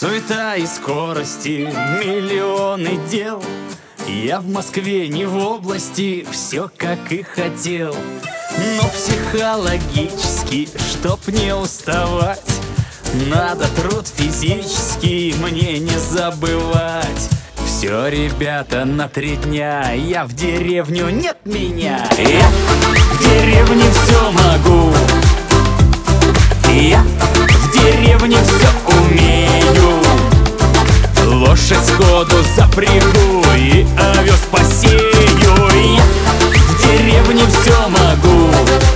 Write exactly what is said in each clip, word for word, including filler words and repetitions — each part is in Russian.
Суета и скорости, миллионы дел. Я в Москве, не в области, все как и хотел. Но психологически, чтоб не уставать, надо труд физический мне не забывать. Все, ребята, на три дня, я в деревню, нет меня. Я в деревне все могу, я в деревне все умею. Лошадь сходу запрягу и овес посею. Я в деревне все могу,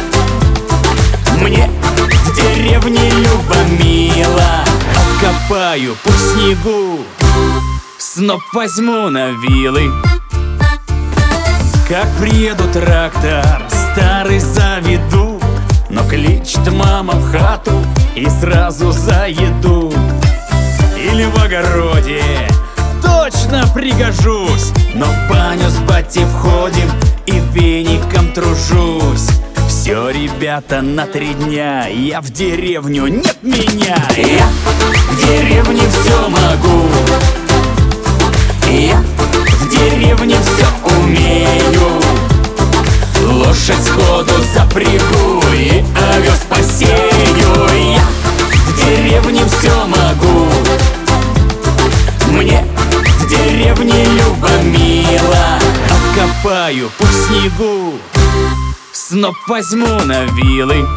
мне в деревне любо-мило. Откопаю путь в снегу, сноп возьму на вилы. Как приеду трактор старый заведу, но кличет мама в хату и сразу за еду. Или в огороде точно пригожусь, но в баню с батей входим и веником тружусь. Все, ребята, на три дня, я в деревню, нет меня. Я в деревне все могу, я в деревне все умею. Лошадь сходу запрягу и овес посею. Я в деревне все могу, мне в деревне любо-мило. Откопаю путь в снегу, сноп возьму на вилы.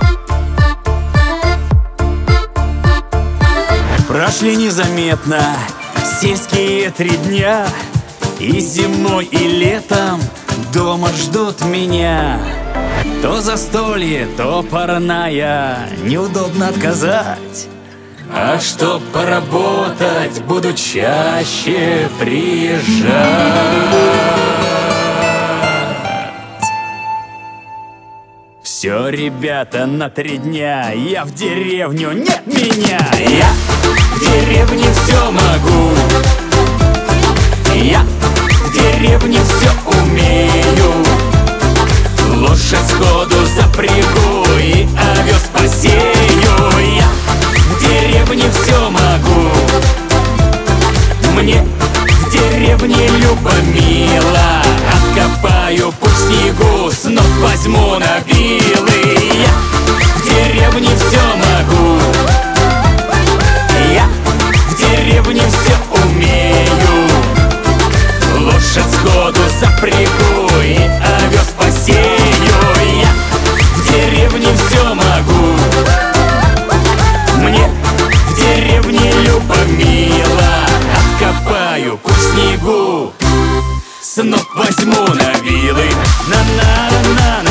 Прошли незаметно сельские три дня, и зимой, и летом дома ждут меня. То застолье, то парная, неудобно отказать. А чтоб поработать, буду чаще приезжать. Все, ребята, на три дня, я в деревню, нет меня. Я в деревне все могу, я в деревне все умею. Лошадь сходу запрягу и овес посею. Я в деревне все могу, мне в деревне любо-мило. Откопаю путь в снегу, сноп возьму на вилы. Я в деревне все могу, я в деревне все умею. Лошадь сходу запрягу и овес посею. Я в деревне все могу, мне в деревне любо-мило. Откопаю путь в снегу, сноп возьму на вилы. На-на-на-на.